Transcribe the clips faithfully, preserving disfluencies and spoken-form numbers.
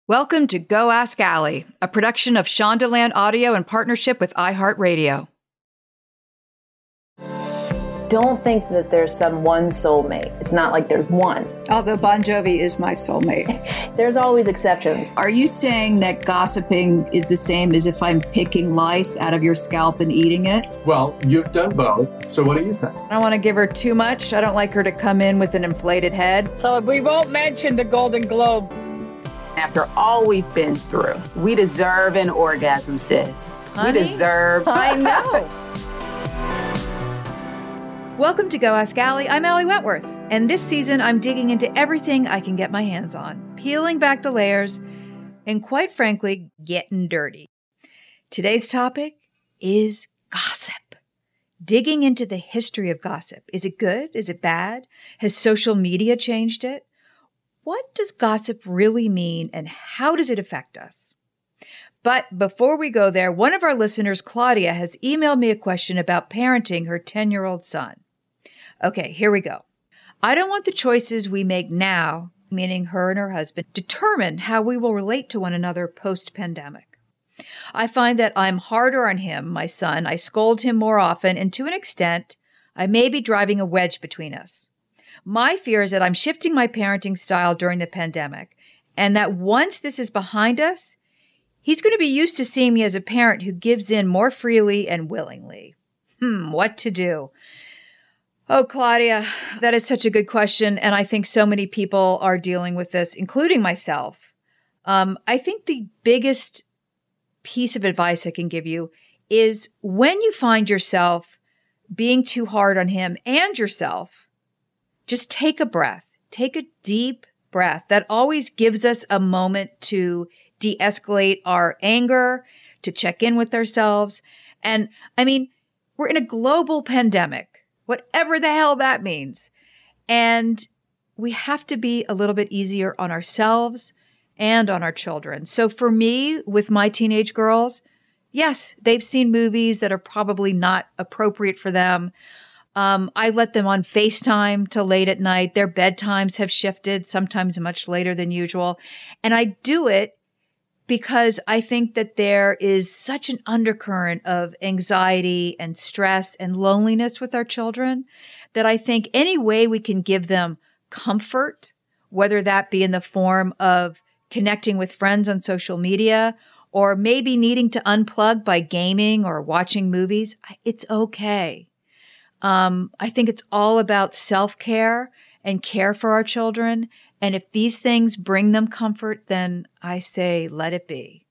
Welcome to Go Ask Allie, a production of Shondaland Audio in partnership with iHeartRadio. Don't think that there's some one soulmate. It's not like there's one. Although Bon Jovi is my soulmate. There's always exceptions. Are you saying that gossiping is the same as if I'm picking lice out of your scalp and eating it? Well, you've done both, so what do you think? I don't want to give her too much. I don't like her to come in with an inflated head. So we won't mention the Golden Globe. After all we've been through, we deserve an orgasm, sis. Honey? We deserve... I know. Welcome to Go Ask Allie. I'm Allie Wentworth, and this season I'm digging into everything I can get my hands on, peeling back the layers, and quite frankly, getting dirty. Today's topic is gossip. Digging into the history of gossip. Is it good? Is it bad? Has social media changed it? What does gossip really mean, and how does it affect us? But before we go there, one of our listeners, Claudia, has emailed me a question about parenting her ten-year-old son. Okay, here we go. I don't want the choices we make now, meaning her and her husband, determine how we will relate to one another post-pandemic. I find that I'm harder on him, my son. I scold him more often, and to an extent, I may be driving a wedge between us. My fear is that I'm shifting my parenting style during the pandemic, and that once this is behind us, he's going to be used to seeing me as a parent who gives in more freely and willingly. Hmm, what to do? Oh, Claudia, that is such a good question, and I think so many people are dealing with this, including myself. Um, I think the biggest piece of advice I can give you is when you find yourself being too hard on him and yourself, just take a breath. Take a deep breath. That always gives us a moment to de-escalate our anger, to check in with ourselves. And I mean, we're in a global pandemic, whatever the hell that means. And we have to be a little bit easier on ourselves and on our children. So for me, with my teenage girls, yes, they've seen movies that are probably not appropriate for them. Um, I let them on FaceTime till late at night. Their bedtimes have shifted, sometimes much later than usual. And I do it because I think that there is such an undercurrent of anxiety and stress and loneliness with our children that I think any way we can give them comfort, whether that be in the form of connecting with friends on social media or maybe needing to unplug by gaming or watching movies, it's okay. Um, I think it's all about self-care and care for our children. And if these things bring them comfort, then I say, let it be.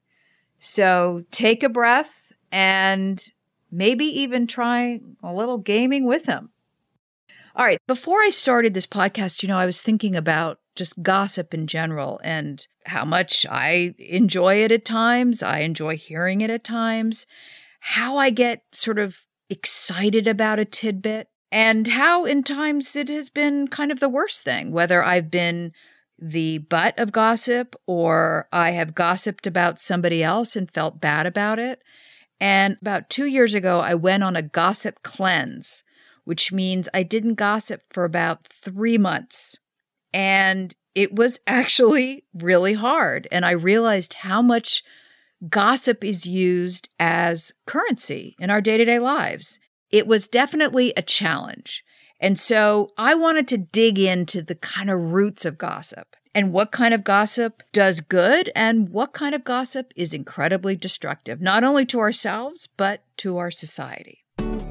So take a breath and maybe even try a little gaming with them. All right. Before I started this podcast, you know, I was thinking about just gossip in general and how much I enjoy it at times. I enjoy hearing it at times, how I get sort of excited about a tidbit, and how in times it has been kind of the worst thing, whether I've been the butt of gossip or I have gossiped about somebody else and felt bad about it. And about two years ago, I went on a gossip cleanse, which means I didn't gossip for about three months. And it was actually really hard. And I realized how much gossip is used as currency in our day-to-day lives. It was definitely a challenge. And so I wanted to dig into the kind of roots of gossip and what kind of gossip does good and what kind of gossip is incredibly destructive, not only to ourselves, but to our society.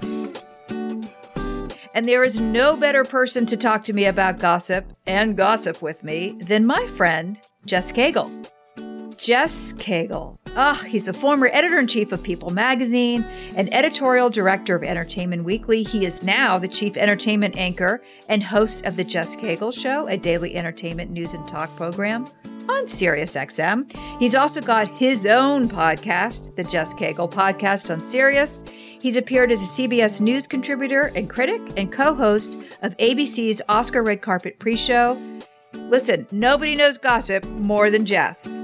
And there is no better person to talk to me about gossip and gossip with me than my friend, Jess Cagle. Jess Cagle. Ah, oh, he's a former editor-in-chief of People magazine and editorial director of Entertainment Weekly. He is now the chief entertainment anchor and host of The Jess Cagle Show, a daily entertainment news and talk program on SiriusXM. He's also got his own podcast, The Jess Cagle Podcast on Sirius. He's appeared as a C B S News contributor and critic and co-host of A B C's Oscar Red Carpet pre-show. Listen, nobody knows gossip more than Jess.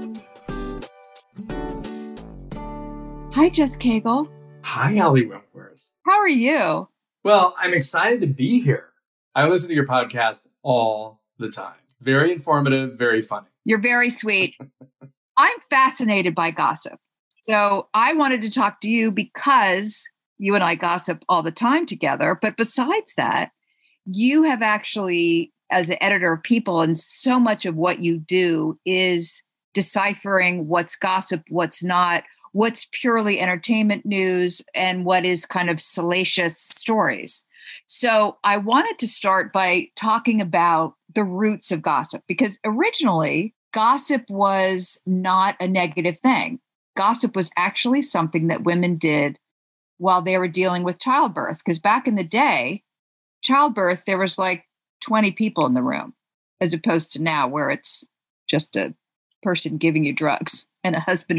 Hi, Jess Cagle. Hi, Allie Wentworth. How are you? Well, I'm excited to be here. I listen to your podcast all the time. Very informative, very funny. You're very sweet. I'm fascinated by gossip. So I wanted to talk to you because you and I gossip all the time together. But besides that, you have actually, as an editor of People, and so much of what you do is deciphering what's gossip, what's not, what's purely entertainment news, and what is kind of salacious stories. So I wanted to start by talking about the roots of gossip, because originally gossip was not a negative thing. Gossip was actually something that women did while they were dealing with childbirth. Because back in the day, childbirth, there was like twenty people in the room, as opposed to now where it's just a person giving you drugs and a husband.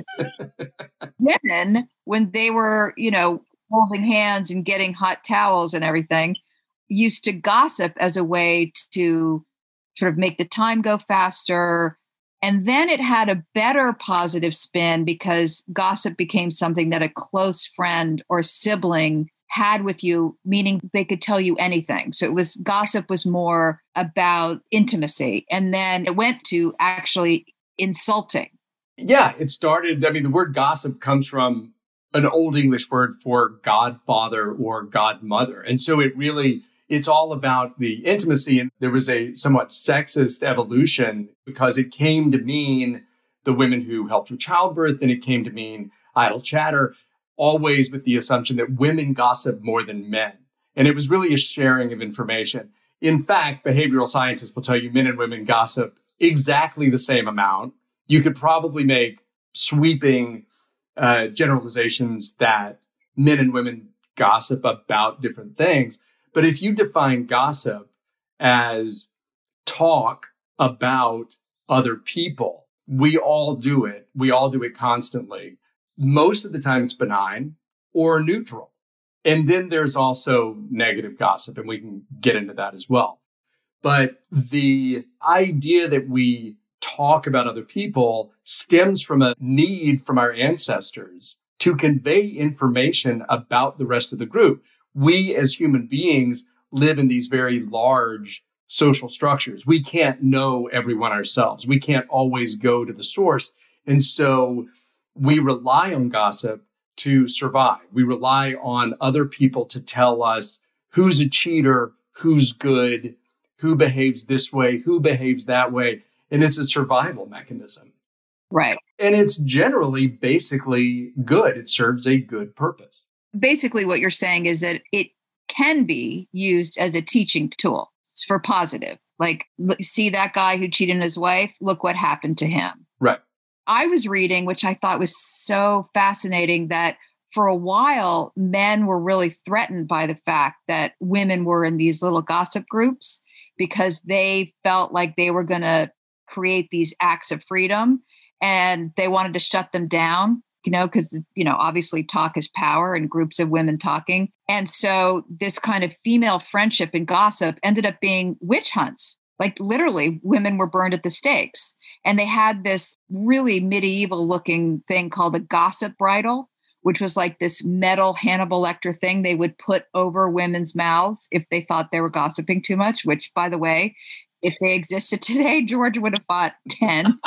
Women, when they were, you know, holding hands and getting hot towels and everything, used to gossip as a way to sort of make the time go faster. And then it had a better positive spin because gossip became something that a close friend or sibling had with you, meaning they could tell you anything. So it was gossip was more about intimacy. And then it went to actually insulting. Yeah, it started. I mean, the word gossip comes from an old English word for godfather or godmother. And so it really, it's all about the intimacy. And there was a somewhat sexist evolution because it came to mean the women who helped with childbirth, and it came to mean idle chatter, always with the assumption that women gossip more than men. And it was really a sharing of information. In fact, behavioral scientists will tell you men and women gossip exactly the same amount. You could probably make sweeping uh, generalizations that men and women gossip about different things. But if you define gossip as talk about other people, we all do it. We all do it constantly. Most of the time it's benign or neutral. And then there's also negative gossip, and we can get into that as well. But the idea that we talk about other people stems from a need from our ancestors to convey information about the rest of the group. We as human beings live in these very large social structures. We can't know everyone ourselves. We can't always go to the source. And so we rely on gossip to survive. We rely on other people to tell us who's a cheater, who's good, who behaves this way, who behaves that way. And it's a survival mechanism. Right. And it's generally basically good. It serves a good purpose. Basically, what you're saying is that it can be used as a teaching tool. It's for positive. Like, see that guy who cheated on his wife? Look what happened to him. Right. I was reading, which I thought was so fascinating, that for a while, men were really threatened by the fact that women were in these little gossip groups because they felt like they were going to create these acts of freedom, and they wanted to shut them down, you know, because, you know, obviously talk is power and groups of women talking. And so this kind of female friendship and gossip ended up being witch hunts. Like literally women were burned at the stakes, and they had this really medieval looking thing called a gossip bridle, which was like this metal Hannibal Lecter thing they would put over women's mouths if they thought they were gossiping too much, which, by the way, if they existed today, George would have bought ten.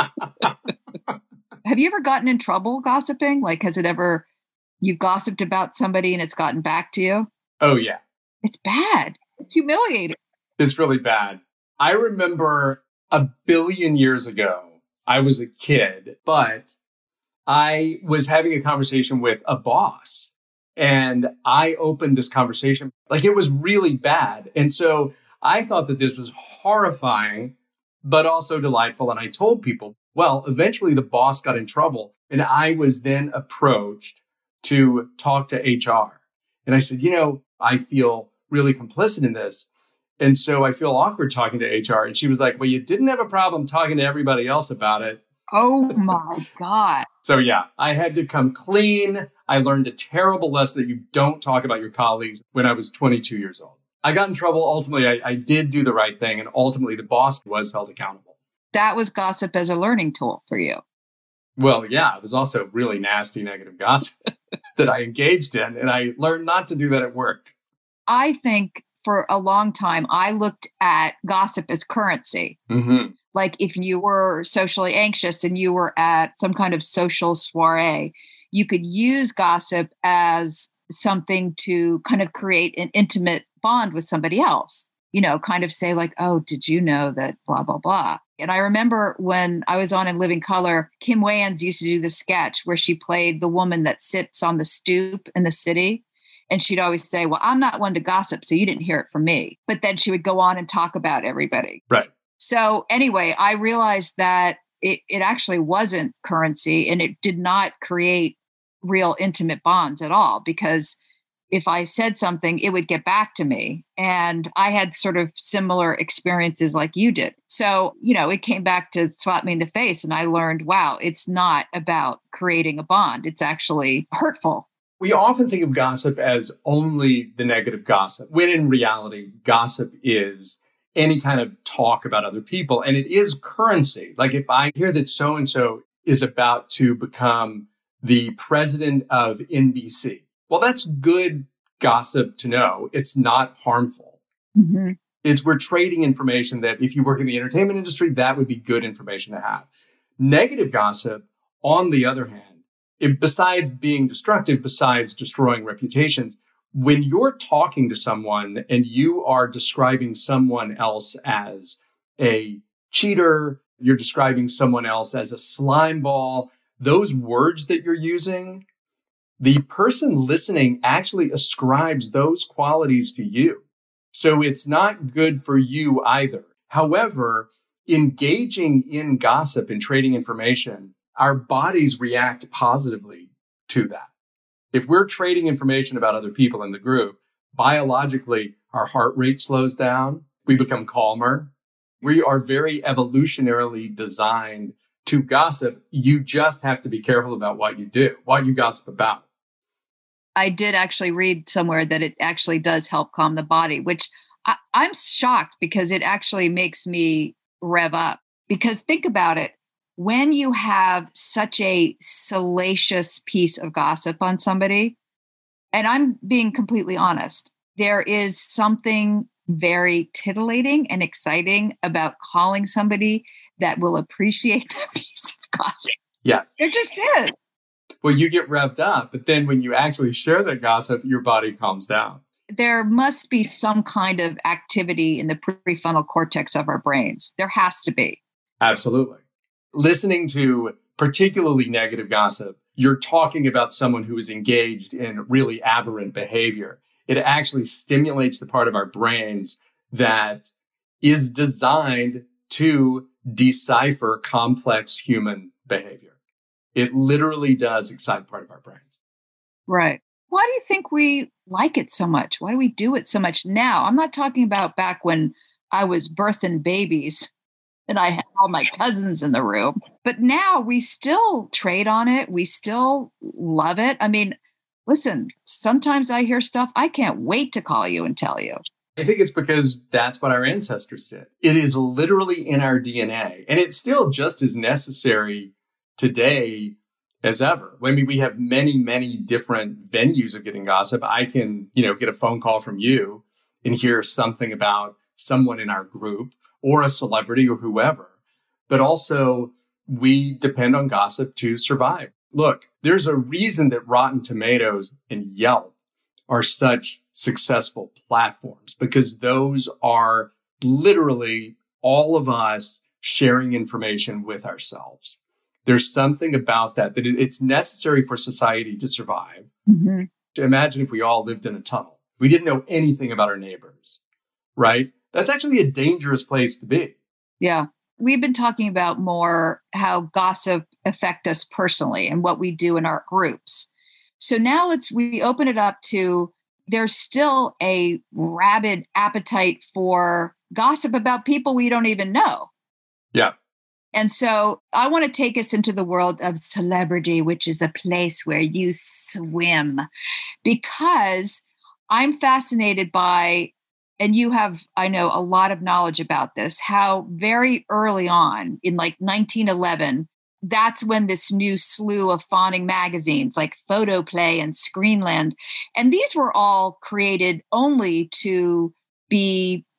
Have you ever gotten in trouble gossiping? Like, has it ever, you've gossiped about somebody and it's gotten back to you? Oh, yeah. It's bad. It's humiliating. It's really bad. I remember a billion years ago, I was a kid, but I was having a conversation with a boss, and I opened this conversation like it was really bad. And so I thought that this was horrifying, but also delightful. And I told people, well, eventually the boss got in trouble, and I was then approached to talk to H R. And I said, you know, I feel really complicit in this. And so I feel awkward talking to H R. And she was like, well, you didn't have a problem talking to everybody else about it. Oh my God. So yeah, I had to come clean. I learned a terrible lesson that you don't talk about your colleagues when I was twenty-two years old. I got in trouble. Ultimately, I, I did do the right thing. And ultimately, the boss was held accountable. That was gossip as a learning tool for you. Well, yeah, it was also really nasty, negative gossip that I engaged in. And I learned not to do that at work. I think for a long time, I looked at gossip as currency. Mm-hmm. Like if you were socially anxious and you were at some kind of social soiree, you could use gossip as something to kind of create an intimate bond with somebody else, you know, kind of say like, oh, did you know that blah, blah, blah. And I remember when I was on In Living Color, Kim Wayans used to do the sketch where she played the woman that sits on the stoop in the city. And she'd always say, well, I'm not one to gossip, so you didn't hear it from me. But then she would go on and talk about everybody. Right. So anyway, I realized that it, it actually wasn't currency and it did not create real intimate bonds at all, because if I said something, it would get back to me. And I had sort of similar experiences like you did. So, you know, it came back to slap me in the face. And I learned, wow, it's not about creating a bond. It's actually hurtful. We often think of gossip as only the negative gossip, when in reality, gossip is any kind of talk about other people. And it is currency. Like if I hear that so-and-so is about to become the president of N B C, well, that's good gossip to know. It's not harmful. Mm-hmm. It's we're trading information that if you work in the entertainment industry, that would be good information to have. Negative gossip, on the other hand, it, besides being destructive, besides destroying reputations, when you're talking to someone and you are describing someone else as a cheater, you're describing someone else as a slime ball, those words that you're using, the person listening actually ascribes those qualities to you. So it's not good for you either. However, engaging in gossip and trading information, our bodies react positively to that. If we're trading information about other people in the group, biologically, our heart rate slows down. We become calmer. We are very evolutionarily designed to gossip. You just have to be careful about what you do, what you gossip about. I did actually read somewhere that it actually does help calm the body, which I, I'm shocked because it actually makes me rev up. Because think about it. When you have such a salacious piece of gossip on somebody, and I'm being completely honest, there is something very titillating and exciting about calling somebody that will appreciate that piece of gossip. Yes. There just is. Well, you get revved up, but then when you actually share that gossip, your body calms down. There must be some kind of activity in the prefrontal cortex of our brains. There has to be. Absolutely. Listening to particularly negative gossip, you're talking about someone who is engaged in really aberrant behavior. It actually stimulates the part of our brains that is designed to decipher complex human behavior. It literally does excite part of our brains. Right. Why do you think we like it so much? Why do we do it so much now? I'm not talking about back when I was birthing babies and I had all my cousins in the room. But now we still trade on it. We still love it. I mean, listen, sometimes I hear stuff I can't wait to call you and tell you. I think it's because that's what our ancestors did. It is literally in our D N A. And it's still just as necessary today as ever. I mean, we have many, many different venues of getting gossip. I can, you know, get a phone call from you and hear something about someone in our group or a celebrity or whoever. But also, we depend on gossip to survive. Look, there's a reason that Rotten Tomatoes and Yelp are such successful platforms, because those are literally all of us sharing information with ourselves. There's something about that, that it's necessary for society to survive. Mm-hmm. Imagine if we all lived in a tunnel. We didn't know anything about our neighbors, right? That's actually a dangerous place to be. Yeah. We've been talking about more how gossip affects us personally and what we do in our groups. So now let's, we open it up to, there's still a rabid appetite for gossip about people we don't even know. Yeah. And so I want to take us into the world of celebrity, which is a place where you swim, because I'm fascinated by, and you have, I know, a lot of knowledge about this, how very early on in like nineteen eleven, that's when this new slew of fawning magazines like Photoplay and Screenland, and these were all created only to be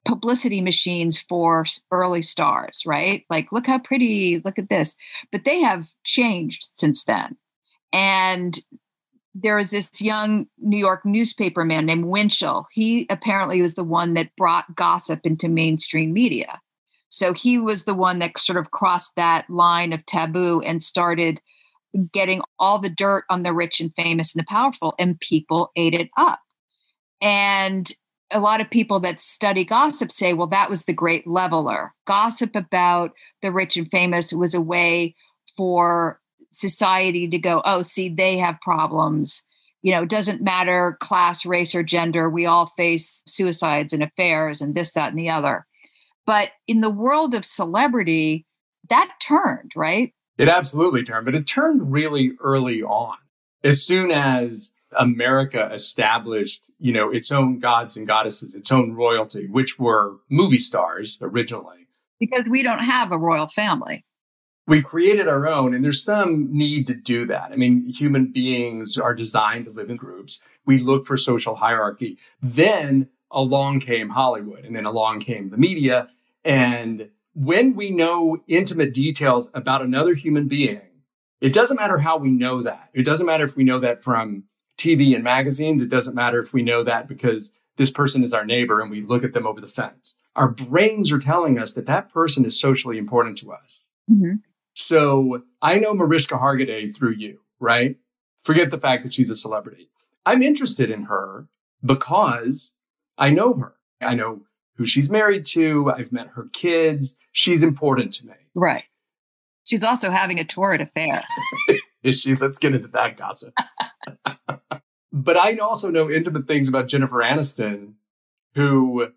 publicity machines for early stars, right? Like, look how pretty, look at this. But they have changed since then. And there was this young New York newspaper man named Winchell. He apparently was the one that brought gossip into mainstream media. So he was the one that sort of crossed that line of taboo and started getting all the dirt on the rich and famous and the powerful, and people ate it up. And a lot of people that study gossip say, well, that was the great leveler. Gossip about the rich and famous was a way for society to go, oh, see, they have problems. You know, it doesn't matter class, race, or gender. We all face suicides and affairs and this, that, and the other. But in the world of celebrity, that turned, right? It absolutely turned, but it turned really early on. As soon as America established, you know, its own gods and goddesses, its own royalty, which were movie stars originally. Because we don't have a royal family. We created our own, and there's some need to do that. I mean, human beings are designed to live in groups. We look for social hierarchy. Then along came Hollywood, and then along came the media. And when we know intimate details about another human being, it doesn't matter how we know that. It doesn't matter if we know that from T V and magazines. It doesn't matter if we know that because this person is our neighbor and we look at them over the fence. Our brains are telling us that that person is socially important to us. Mm-hmm. So I know Mariska Hargitay through you, right? Forget the fact that she's a celebrity. I'm interested in her because I know her. I know who she's married to. I've met her kids. She's important to me. Right. She's also having a torrid affair. Is she? Let's get into that gossip. But I also know intimate things about Jennifer Aniston who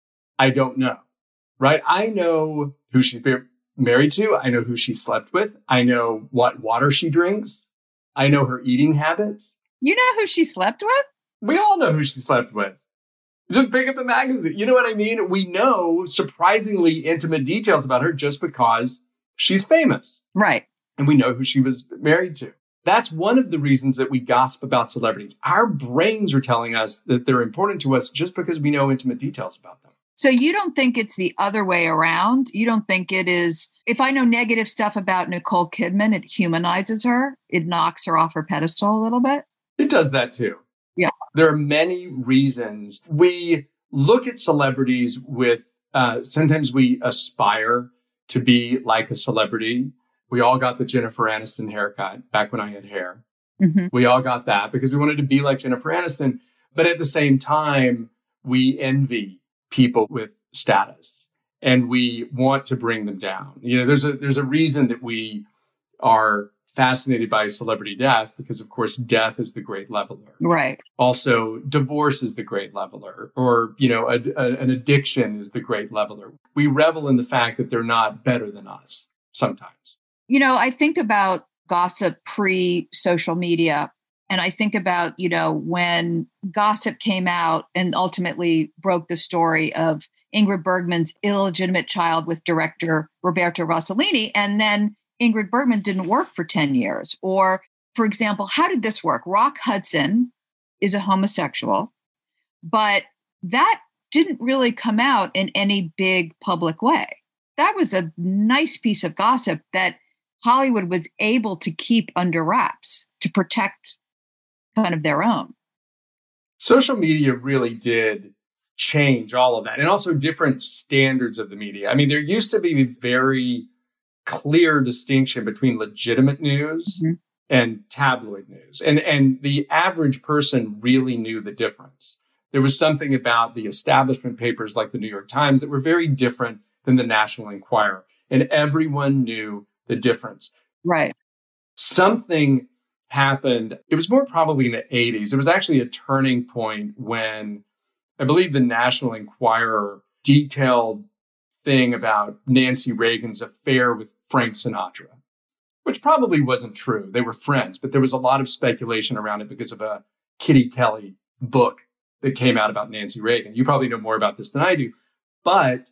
I don't know, right? I know who she's married to. I know who she slept with. I know what water she drinks. I know her eating habits. You know who she slept with? We all know who she slept with. Just pick up a magazine. You know what I mean? We know surprisingly intimate details about her just because she's famous. Right. And we know who she was married to. That's one of the reasons that we gossip about celebrities. Our brains are telling us that they're important to us just because we know intimate details about them. So you don't think it's the other way around? You don't think it is, if I know negative stuff about Nicole Kidman, it humanizes her? It knocks her off her pedestal a little bit? It does that too. Yeah. There are many reasons. We look at celebrities with, uh, sometimes we aspire to be like a celebrity. We all got the Jennifer Aniston haircut back when I had hair. Mm-hmm. We all got that because we wanted to be like Jennifer Aniston. But at the same time, we envy people with status and we want to bring them down. You know, there's a, there's a reason that we are fascinated by celebrity death because, of course, death is the great leveler. Right. Also, divorce is the great leveler, or, you know, a, a, an addiction is the great leveler. We revel in the fact that they're not better than us sometimes. You know, I think about gossip pre-social media, and I think about, you know, when gossip came out and ultimately broke the story of Ingrid Bergman's illegitimate child with director Roberto Rossellini, and then Ingrid Bergman didn't work for ten years. Or, for example, how did this work? Rock Hudson is a homosexual, but that didn't really come out in any big public way. That was a nice piece of gossip that Hollywood was able to keep under wraps to protect kind of their own. Social media really did change all of that, and also different standards of the media. I mean, there used to be very clear distinction between legitimate news mm-hmm. and tabloid news. And, and the average person really knew the difference. There was something about the establishment papers like the New York Times that were very different than the National Enquirer. And everyone knew the difference. Right. Something happened. It was more probably in the eighties. It was actually a turning point when I believe the National Enquirer detailed thing about Nancy Reagan's affair with Frank Sinatra, which probably wasn't true. They were friends, but there was a lot of speculation around it because of a Kitty Kelly book that came out about Nancy Reagan. You probably know more about this than I do. But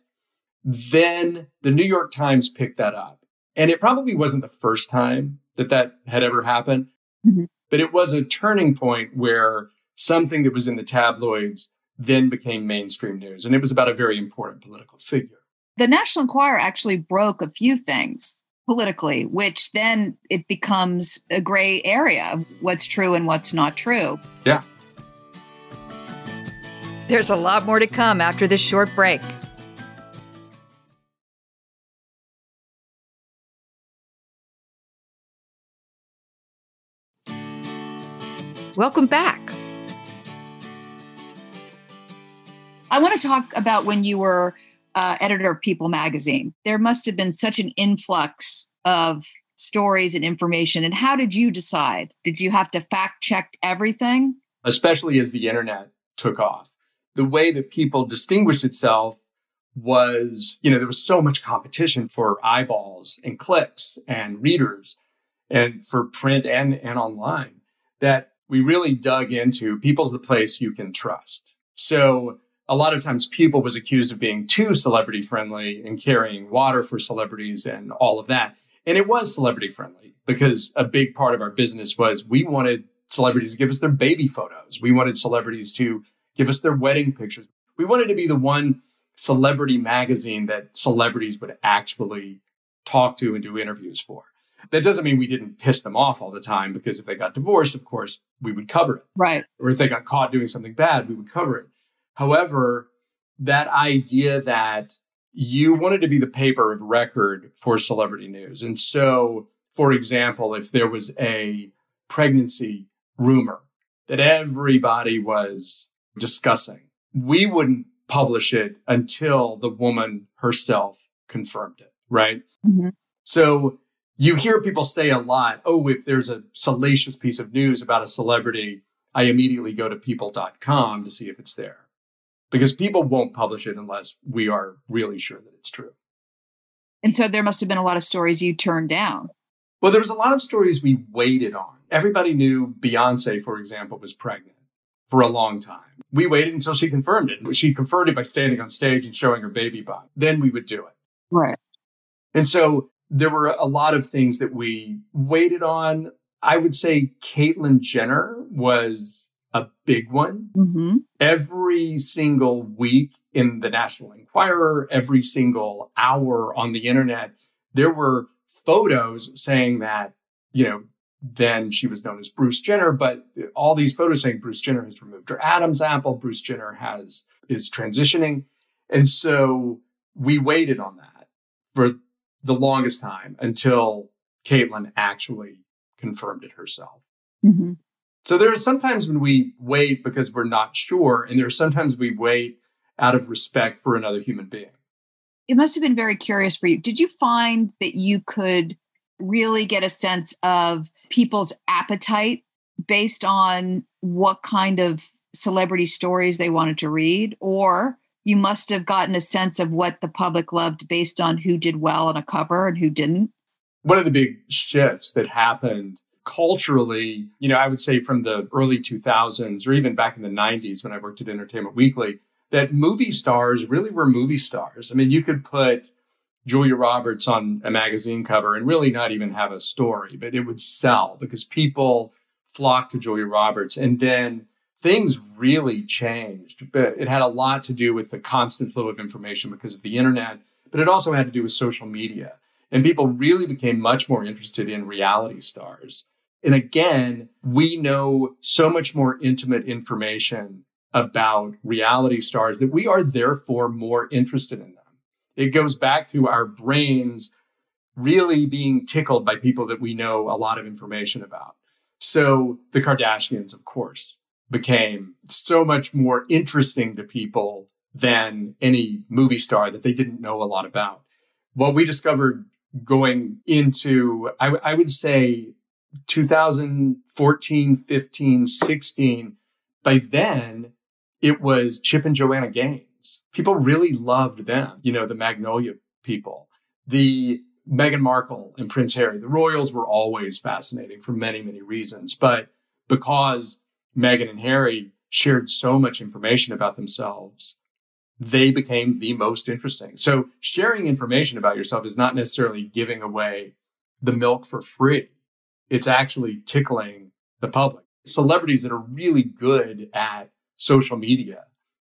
then the New York Times picked that up. And it probably wasn't the first time that that had ever happened, mm-hmm. but it was a turning point where something that was in the tabloids then became mainstream news. And it was about a very important political figure. The National Enquirer actually broke a few things politically, which then it becomes a gray area of what's true and what's not true. Yeah. There's a lot more to come after this short break. Welcome back. I want to talk about when you were uh, editor of People magazine. There must have been such an influx of stories and information. And how did you decide? Did you have to fact check everything? Especially as the internet took off. The way that People distinguished itself was, you know, there was so much competition for eyeballs and clicks and readers and for print and, and online that we really dug into People's the place you can trust. So a lot of times People was accused of being too celebrity friendly and carrying water for celebrities and all of that. And it was celebrity friendly because a big part of our business was we wanted celebrities to give us their baby photos. We wanted celebrities to give us their wedding pictures. We wanted to be the one celebrity magazine that celebrities would actually talk to and do interviews for. That doesn't mean we didn't piss them off all the time, because if they got divorced, of course, we would cover it. Right. Or if they got caught doing something bad, we would cover it. However, that idea that you wanted to be the paper of record for celebrity news. And so, for example, if there was a pregnancy rumor that everybody was discussing, we wouldn't publish it until the woman herself confirmed it, right? Mm-hmm. So you hear people say a lot, oh, if there's a salacious piece of news about a celebrity, I immediately go to people dot com to see if it's there. Because People won't publish it unless we are really sure that it's true. And so there must have been a lot of stories you turned down. Well, there was a lot of stories we waited on. Everybody knew Beyonce, for example, was pregnant for a long time. We waited until she confirmed it. She confirmed it by standing on stage and showing her baby bump. Then we would do it. Right. And so there were a lot of things that we waited on. I would say Caitlyn Jenner was a big one. Mm-hmm. Every single week in the National Enquirer, every single hour on the internet, there were photos saying that, you know, then she was known as Bruce Jenner, but all these photos saying Bruce Jenner has removed her Adam's apple, Bruce Jenner has is transitioning. And so we waited on that for the longest time until Caitlyn actually confirmed it herself. Mm-hmm. So there are sometimes when we wait because we're not sure, and there are sometimes we wait out of respect for another human being. It must have been very curious for you. Did you find that you could really get a sense of people's appetite based on what kind of celebrity stories they wanted to read? Or you must have gotten a sense of what the public loved based on who did well on a cover and who didn't? One of the big shifts that happened culturally, you know, I would say from the early two thousands or even back in the nineties when I worked at Entertainment Weekly, that movie stars really were movie stars. I mean, you could put Julia Roberts on a magazine cover and really not even have a story, but it would sell because people flocked to Julia Roberts. And then things really changed. But it had a lot to do with the constant flow of information because of the internet, but it also had to do with social media. And people really became much more interested in reality stars. And again, we know so much more intimate information about reality stars that we are therefore more interested in them. It goes back to our brains really being tickled by people that we know a lot of information about. So the Kardashians, of course, became so much more interesting to people than any movie star that they didn't know a lot about. What we discovered going into, I, I would say, two thousand fourteen, fifteen, sixteen, by then, it was Chip and Joanna Gaines. People really loved them, you know, the Magnolia people, the Meghan Markle and Prince Harry. The royals were always fascinating for many, many reasons. But because Meghan and Harry shared so much information about themselves, they became the most interesting. So sharing information about yourself is not necessarily giving away the milk for free. It's actually tickling the public. Celebrities that are really good at social media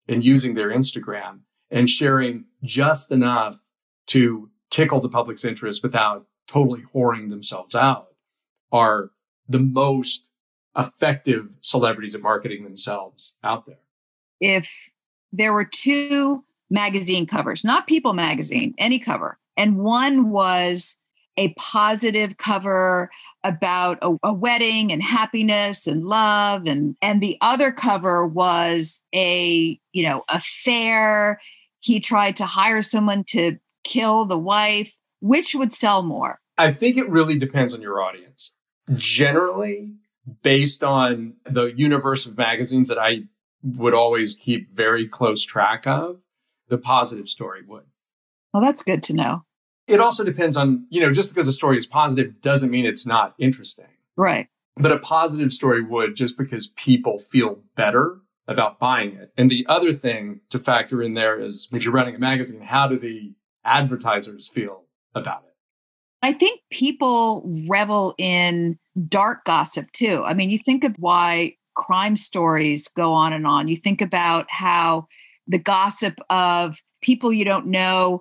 and using their Instagram and sharing just enough to tickle the public's interest without totally whoring themselves out are the most effective celebrities at marketing themselves out there. If there were two magazine covers, not People magazine, any cover, and one was a positive cover about a, a wedding and happiness and love, and and the other cover was a, you know, affair. He tried to hire someone to kill the wife. Which would sell more? I think it really depends on your audience. Generally, based on the universe of magazines that I would always keep very close track of, the positive story would. Well, that's good to know. It also depends on, you know, just because a story is positive doesn't mean it's not interesting. Right. But a positive story would, just because people feel better about buying it. And the other thing to factor in there is, if you're running a magazine, how do the advertisers feel about it? I think people revel in dark gossip too. I mean, you think of why crime stories go on and on. You think about how the gossip of people you don't know,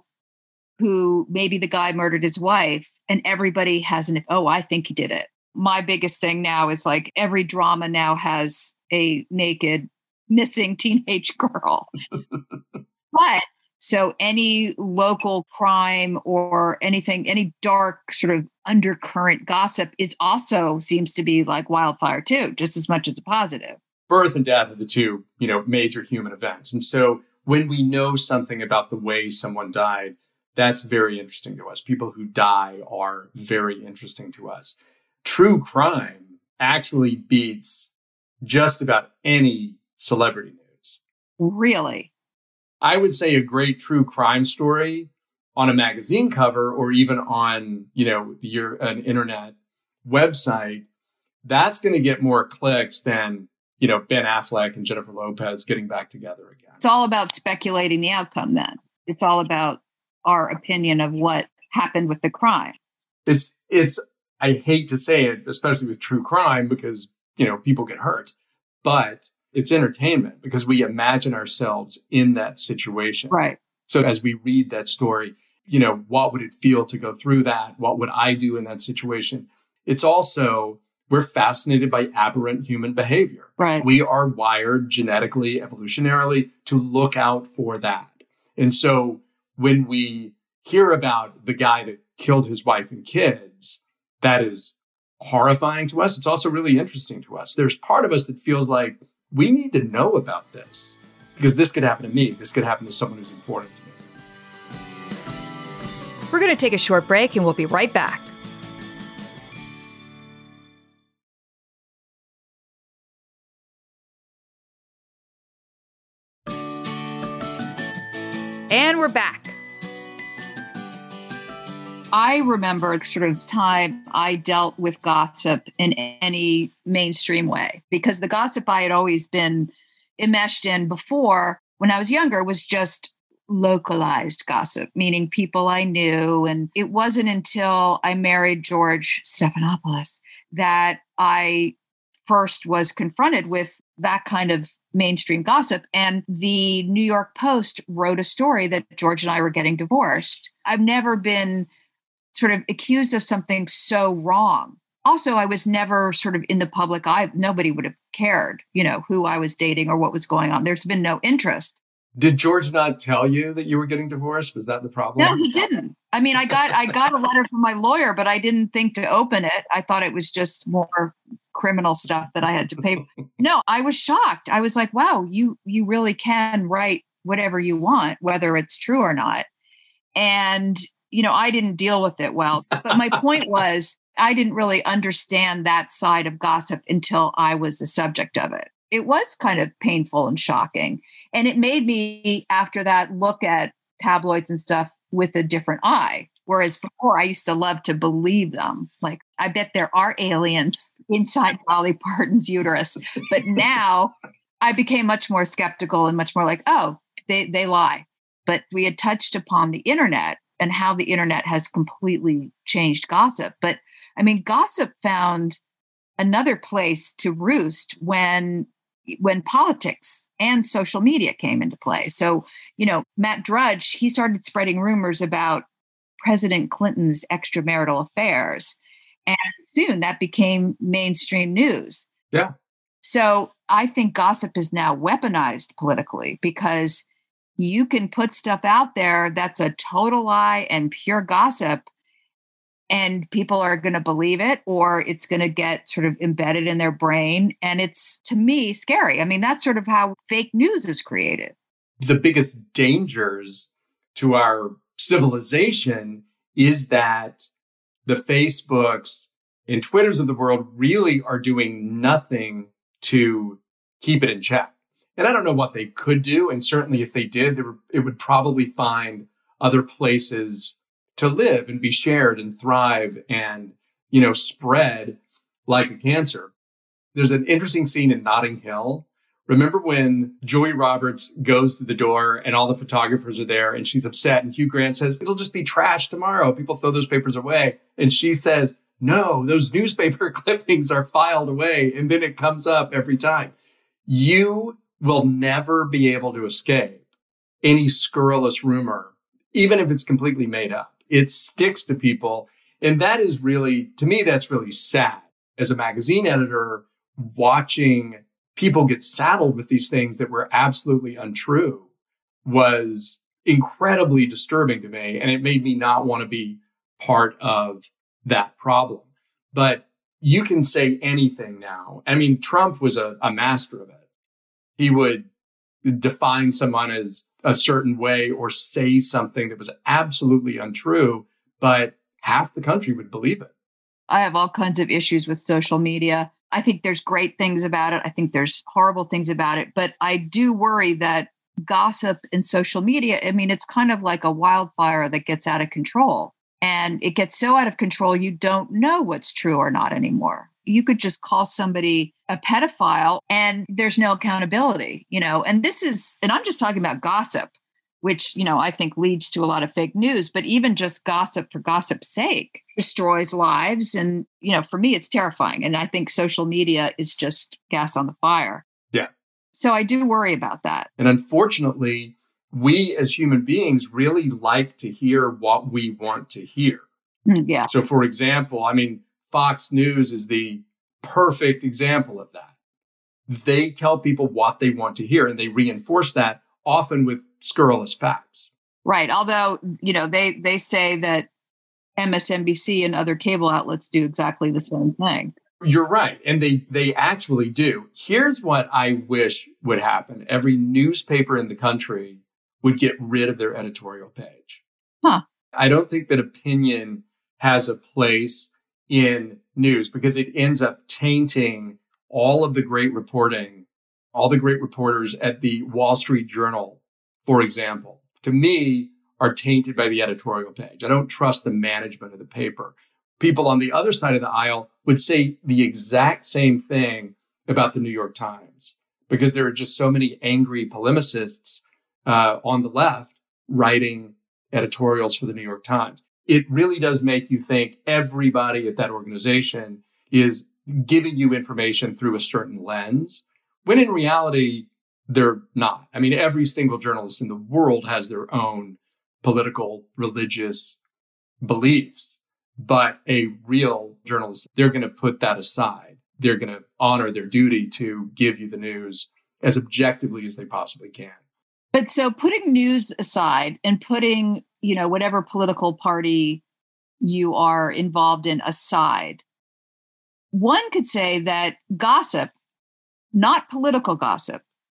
who maybe the guy murdered his wife, and everybody has an, oh, I think he did it. My biggest thing now is like every drama now has a naked missing teenage girl. But so any local crime or anything, any dark sort of undercurrent gossip is also seems to be like wildfire too, just as much as a positive. Birth and death are the two, you know, major human events. And so when we know something about the way someone died, that's very interesting to us. People who die are very interesting to us. True crime actually beats just about any celebrity news. Really? I would say a great true crime story on a magazine cover or even on, you know, your an internet website, that's going to get more clicks than, you know, Ben Affleck and Jennifer Lopez getting back together again. It's all about speculating the outcome then. It's all about our opinion of what happened with the crime. It's, it's, I hate to say it, especially with true crime, because, you know, people get hurt, but it's entertainment because we imagine ourselves in that situation. Right. So as we read that story, you know, what would it feel to go through that? What would I do in that situation? It's also, we're fascinated by aberrant human behavior. Right. We are wired genetically, evolutionarily to look out for that. And so when we hear about the guy that killed his wife and kids, that is horrifying to us. It's also really interesting to us. There's part of us that feels like we need to know about this because this could happen to me. This could happen to someone who's important to me. We're going to take a short break and we'll be right back. And we're back. I remember the sort of time I dealt with gossip in any mainstream way, because the gossip I had always been enmeshed in before when I was younger was just localized gossip, meaning people I knew. And it wasn't until I married George Stephanopoulos that I first was confronted with that kind of mainstream gossip. And the New York Post wrote a story that George and I were getting divorced. I've never been sort of accused of something so wrong. Also, I was never sort of in the public eye. Nobody would have cared, you know, who I was dating or what was going on. There's been no interest. Did George not tell you that you were getting divorced? Was that the problem? No, he didn't. I mean, I got I got a letter from my lawyer, but I didn't think to open it. I thought it was just more criminal stuff that I had to pay. No, I was shocked. I was like, wow, you you really can write whatever you want, whether it's true or not. And you know, I didn't deal with it well. But my point was, I didn't really understand that side of gossip until I was the subject of it. It was kind of painful and shocking. And it made me, after that, look at tabloids and stuff with a different eye. Whereas before, I used to love to believe them. Like, I bet there are aliens inside Dolly Parton's uterus. But now I became much more skeptical and much more like, oh, they, they lie. But we had touched upon the internet and how the internet has completely changed gossip. But I mean, gossip found another place to roost when when politics and social media came into play. So, you know, Matt Drudge, he started spreading rumors about President Clinton's extramarital affairs. And soon that became mainstream news. Yeah. So I think gossip is now weaponized politically because you can put stuff out there that's a total lie and pure gossip, and people are going to believe it, or it's going to get sort of embedded in their brain. And it's, to me, scary. I mean, that's sort of how fake news is created. The biggest dangers to our civilization is that the Facebooks and Twitters of the world really are doing nothing to keep it in check. And I don't know what they could do. And certainly if they did, were, it would probably find other places to live and be shared and thrive and, you know, spread like a cancer. There's an interesting scene in Notting Hill. Remember when Julia Roberts goes to the door and all the photographers are there and she's upset and Hugh Grant says, it'll just be trash tomorrow. People throw those papers away. And she says, no, those newspaper clippings are filed away. And then it comes up every time. You will never be able to escape any scurrilous rumor, even if it's completely made up. It sticks to people. And that is really, to me, that's really sad. As a magazine editor, watching people get saddled with these things that were absolutely untrue was incredibly disturbing to me. And it made me not want to be part of that problem. But you can say anything now. I mean, Trump was a, a master of it. He would define someone as a certain way or say something that was absolutely untrue, but half the country would believe it. I have all kinds of issues with social media. I think there's great things about it. I think there's horrible things about it. But I do worry that gossip in social media, I mean, it's kind of like a wildfire that gets out of control. And it gets so out of control, you don't know what's true or not anymore. You could just call somebody a pedophile and there's no accountability, you know, and this is, and I'm just talking about gossip, which, you know, I think leads to a lot of fake news, but even just gossip for gossip's sake destroys lives. And, you know, for me, it's terrifying. And I think social media is just gas on the fire. Yeah. So I do worry about that. And unfortunately, we as human beings really like to hear what we want to hear. Mm, yeah. So, for example, I mean, Fox News is the perfect example of that. They tell people what they want to hear, and they reinforce that often with scurrilous facts. Right. Although, you know, they, they say that M S N B C and other cable outlets do exactly the same thing. You're right. And they, they actually do. Here's what I wish would happen. Every newspaper in the country would get rid of their editorial page. Huh. I don't think that opinion has a place in news because it ends up tainting all of the great reporting, all the great reporters at the Wall Street Journal, for example, to me, are tainted by the editorial page. I don't trust the management of the paper. People on the other side of the aisle would say the exact same thing about the New York Times because there are just so many angry polemicists uh, on the left writing editorials for the New York Times. It really does make you think everybody at that organization is giving you information through a certain lens, when in reality, they're not. I mean, every single journalist in the world has their own political, religious beliefs, but a real journalist, they're going to put that aside. They're going to honor their duty to give you the news as objectively as they possibly can. But so putting news aside and putting, you know, whatever political party you are involved in aside, one could say that gossip, not political gossip,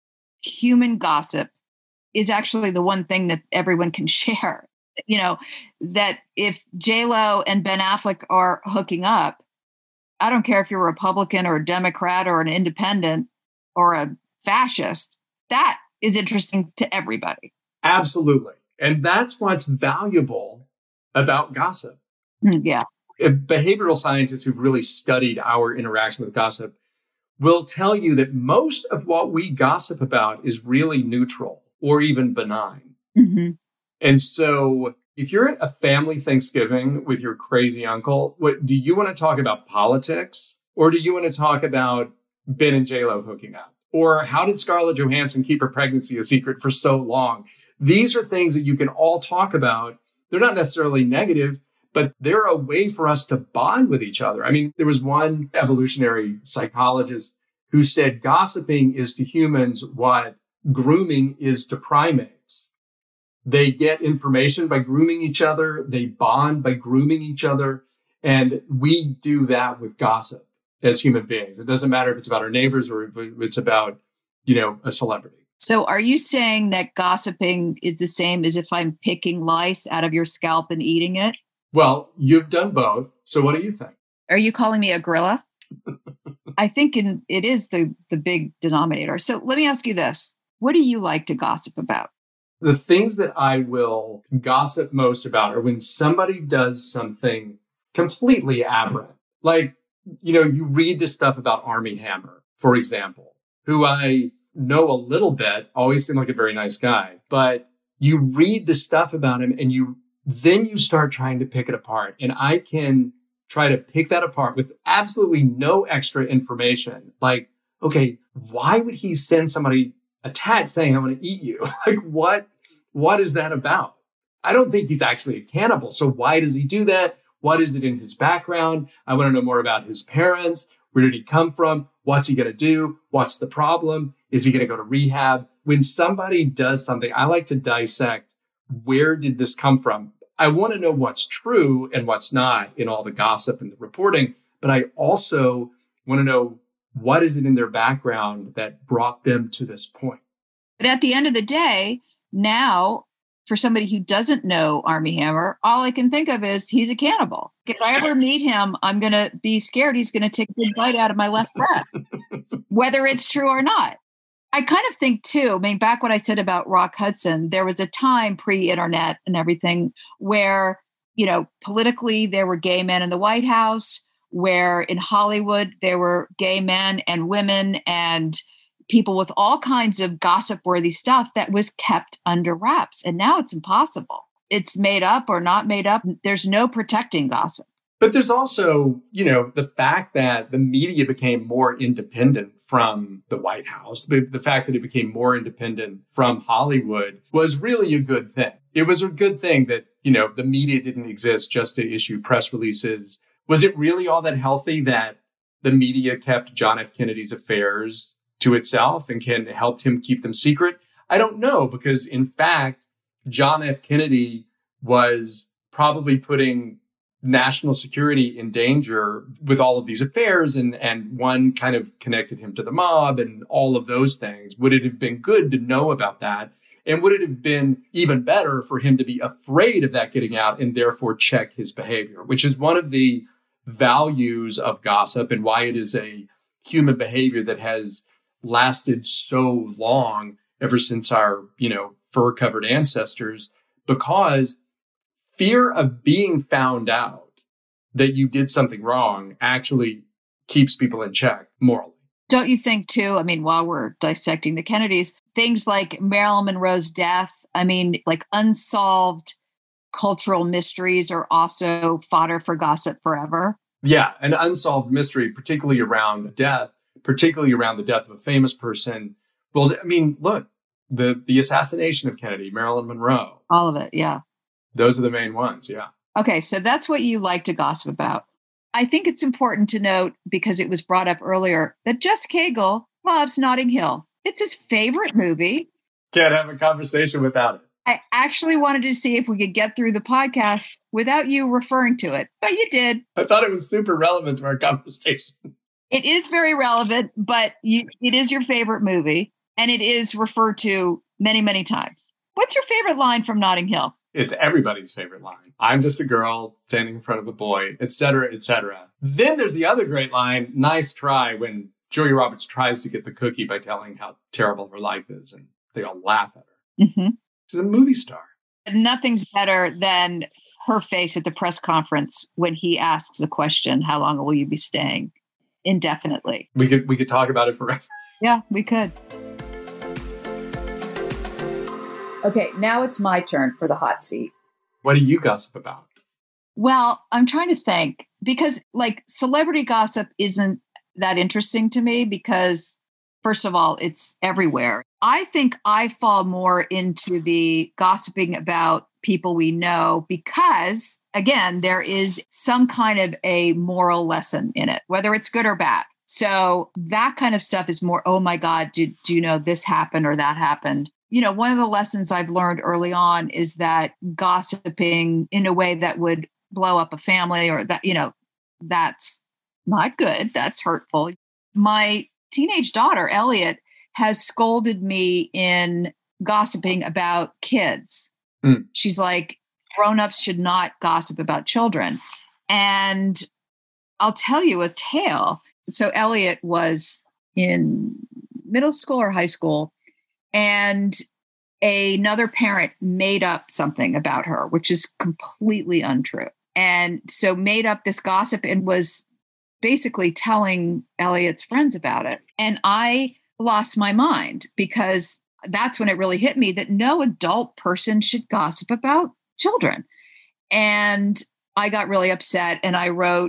human gossip, is actually the one thing that everyone can share. You know, that if J-Lo and Ben Affleck are hooking up, I don't care if you're a Republican or a Democrat or an independent or a fascist, that is interesting to everybody. Absolutely. And that's what's valuable about gossip. Yeah. Behavioral scientists who've really studied our interaction with gossip will tell you that most of what we gossip about is really neutral or even benign. Mm-hmm. And so if you're at a family Thanksgiving with your crazy uncle, what do you want to talk about politics or do you want to talk about Ben and J-Lo hooking up? Or how did Scarlett Johansson keep her pregnancy a secret for so long? These are things that you can all talk about. They're not necessarily negative, but they're a way for us to bond with each other. I mean, there was one evolutionary psychologist who said gossiping is to humans what grooming is to primates. They get information by grooming each other. They bond by grooming each other. And we do that with gossip as human beings. It doesn't matter if it's about our neighbors or if it's about, you know, a celebrity. So are you saying that gossiping is the same as if I'm picking lice out of your scalp and eating it? Well, you've done both. So what do you think? Are you calling me a gorilla? I think in, it is the, the big denominator. So let me ask you this. What do you like to gossip about? The things that I will gossip most about are when somebody does something completely aberrant. Like, you know, you read this stuff about Armie Hammer, for example, who I know a little bit, always seemed like a very nice guy, but you read the stuff about him and you then you start trying to pick it apart. And I can try to pick that apart with absolutely no extra information. Like, okay, why would he send somebody a tag saying, I'm going to eat you? Like, what, what is that about? I don't think he's actually a cannibal. So why does he do that? What is it in his background? I want to know more about his parents. Where did he come from? What's he going to do? What's the problem? Is he going to go to rehab? When somebody does something, I like to dissect, where did this come from? I want to know what's true and what's not in all the gossip and the reporting, but I also want to know what is it in their background that brought them to this point. But at the end of the day, now, for somebody who doesn't know Armie Hammer, all I can think of is he's a cannibal. If I ever meet him, I'm going to be scared he's going to take a big bite out of my left breast, whether it's true or not. I kind of think, too, I mean, back what I said about Rock Hudson, there was a time pre-internet and everything where, you know, politically there were gay men in the White House, where in Hollywood there were gay men and women and people with all kinds of gossip-worthy stuff that was kept under wraps. And now it's impossible. It's made up or not made up. There's no protecting gossip. But there's also, you know, the fact that the media became more independent from the White House, the, the fact that it became more independent from Hollywood was really a good thing. It was a good thing that, you know, the media didn't exist just to issue press releases. Was it really all that healthy that the media kept John F. Kennedy's affairs to itself and can helped him keep them secret? I don't know, because in fact, John F. Kennedy was probably putting national security in danger with all of these affairs, and, and one kind of connected him to the mob and all of those things. Would it have been good to know about that? And would it have been even better for him to be afraid of that getting out and therefore check his behavior, which is one of the values of gossip and why it is a human behavior that has lasted so long, ever since our, you know, fur-covered ancestors, because fear of being found out that you did something wrong actually keeps people in check morally. Don't you think, too, I mean, while we're dissecting the Kennedys, things like Marilyn Monroe's death, I mean, like unsolved cultural mysteries are also fodder for gossip forever. Yeah, an unsolved mystery, particularly around death, particularly around the death of a famous person. Well, I mean, look, the, the assassination of Kennedy, Marilyn Monroe. All of it, yeah. Those are the main ones, yeah. Okay, so that's what you like to gossip about. I think it's important to note, because it was brought up earlier, that Jess Cagle loves Notting Hill. It's his favorite movie. Can't have a conversation without it. I actually wanted to see if we could get through the podcast without you referring to it, but you did. I thought it was super relevant to our conversation. It is very relevant, but you, it is your favorite movie, and it is referred to many, many times. What's your favorite line from Notting Hill? It's everybody's favorite line. I'm just a girl standing in front of a boy, et cetera, et cetera. Then there's the other great line, nice try, when Julia Roberts tries to get the cookie by telling how terrible her life is, and they all laugh at her. Mm-hmm. She's a movie star. Nothing's better than her face at the press conference when he asks the question, how long will you be staying? Indefinitely. We could we could talk about it forever. Yeah, we could. Okay, now it's my turn for the hot seat. What do you gossip about? Well, I'm trying to think, because like celebrity gossip isn't that interesting to me, because First of all, it's everywhere. I think I fall more into the gossiping about people we know because, again, there is some kind of a moral lesson in it, whether it's good or bad. So that kind of stuff is more, oh my God, do, do you know this happened or that happened? You know, one of the lessons I've learned early on is that gossiping in a way that would blow up a family or that, you know, that's not good. That's hurtful. My teenage daughter, Elliot, has scolded me in gossiping about kids. Mm. She's like, grown-ups should not gossip about children. And I'll tell you a tale. So Elliot was in middle school or high school, and another parent made up something about her, which is completely untrue. And so made up this gossip and was basically telling Elliot's friends about it. And I lost my mind because that's when it really hit me that no adult person should gossip about children. And I got really upset and I wrote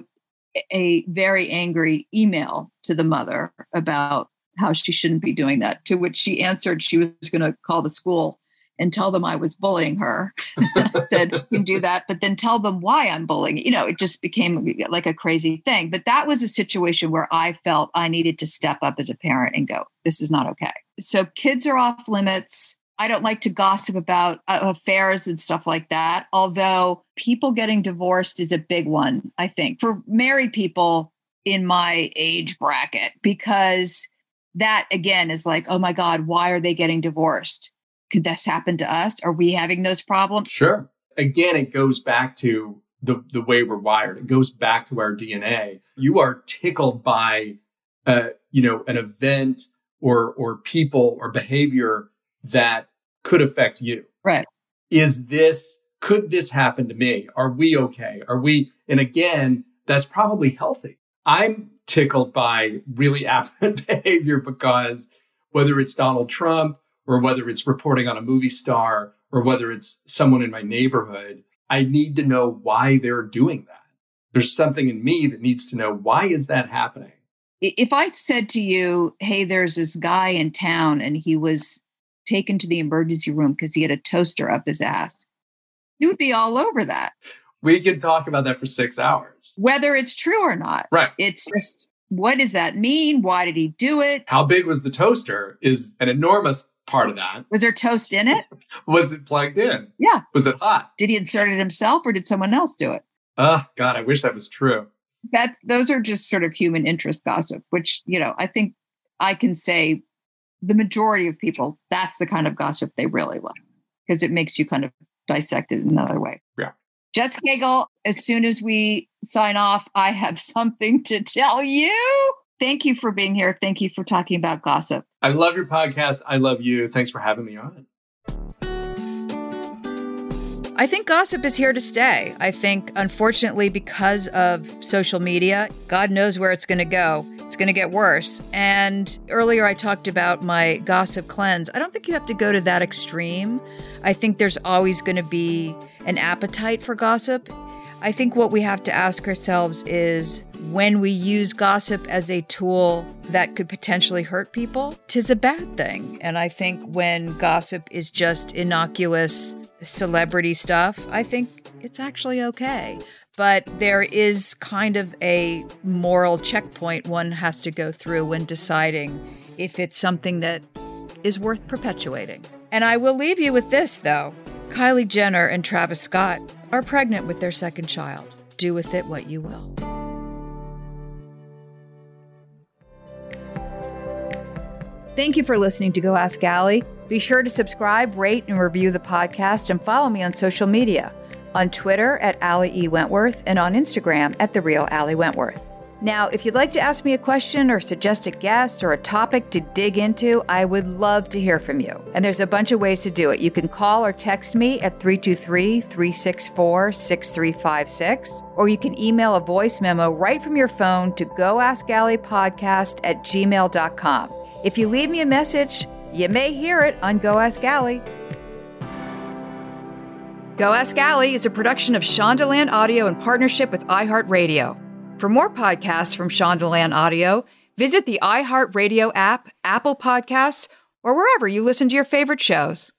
a very angry email to the mother about how she shouldn't be doing that, to which she answered she was going to call the school and tell them I was bullying her. I said, you can do that, but then tell them why I'm bullying. You know, it just became like a crazy thing. But that was a situation where I felt I needed to step up as a parent and go, this is not okay. So kids are off limits. I don't like to gossip about uh, affairs and stuff like that. Although people getting divorced is a big one, I think, for married people in my age bracket, because that again is like, oh my God, why are they getting divorced? Could this happen to us? Are we having those problems? Sure. Again, it goes back to the, the way we're wired. It goes back to our D N A. You are tickled by, uh, you know, an event or or people or behavior that could affect you. Right. Is this, could this happen to me? Are we okay? Are we, and again, that's probably healthy. I'm tickled by really aberrant behavior because whether it's Donald Trump or whether it's reporting on a movie star or whether it's someone in my neighborhood, I need to know why they're doing that. There's something in me that needs to know, why is that happening? If I said to you, hey, there's this guy in town and he was taken to the emergency room because he had a toaster up his ass, you would be all over that. We could talk about that for six hours. Whether it's true or not. Right. It's just, what does that mean? Why did he do it? How big was the toaster is an enormous part of that. Was there toast in it? Was it plugged in? Yeah. Was it hot? Did he insert it himself or did someone else do it? Oh, God, I wish that was true. That's, those are just sort of human interest gossip, which, you know, I think I can say the majority of people, that's the kind of gossip they really love because it makes you kind of dissect it in another way. Yeah. Jess Cagle, as soon as we sign off, I have something to tell you. Thank you for being here. Thank you for talking about gossip. I love your podcast. I love you. Thanks for having me on. I think gossip is here to stay. I think, unfortunately, because of social media, God knows where it's going to go. It's going to get worse. And earlier I talked about my gossip cleanse. I don't think you have to go to that extreme. I think there's always going to be an appetite for gossip. I think what we have to ask ourselves is, when we use gossip as a tool that could potentially hurt people, 'tis a bad thing. And I think when gossip is just innocuous celebrity stuff, I think it's actually okay. But there is kind of a moral checkpoint one has to go through when deciding if it's something that is worth perpetuating. And I will leave you with this, though. Kylie Jenner and Travis Scott are pregnant with their second child. Do with it what you will. Thank you for listening to Go Ask Allie. Be sure to subscribe, rate, and review the podcast, and follow me on social media. On Twitter at Allie E. Wentworth, and on Instagram at The Real Allie Wentworth. Now, if you'd like to ask me a question or suggest a guest or a topic to dig into, I would love to hear from you. And there's a bunch of ways to do it. You can call or text me at three two three, three six four, six three five six, or you can email a voice memo right from your phone to goaskalliepodcast at gmail dot com. If you leave me a message, you may hear it on Go Ask Allie. Go Ask Allie is a production of Shondaland Audio in partnership with iHeartRadio. For more podcasts from Shondaland Audio, Visit the iHeartRadio app, Apple Podcasts, or wherever you listen to your favorite shows.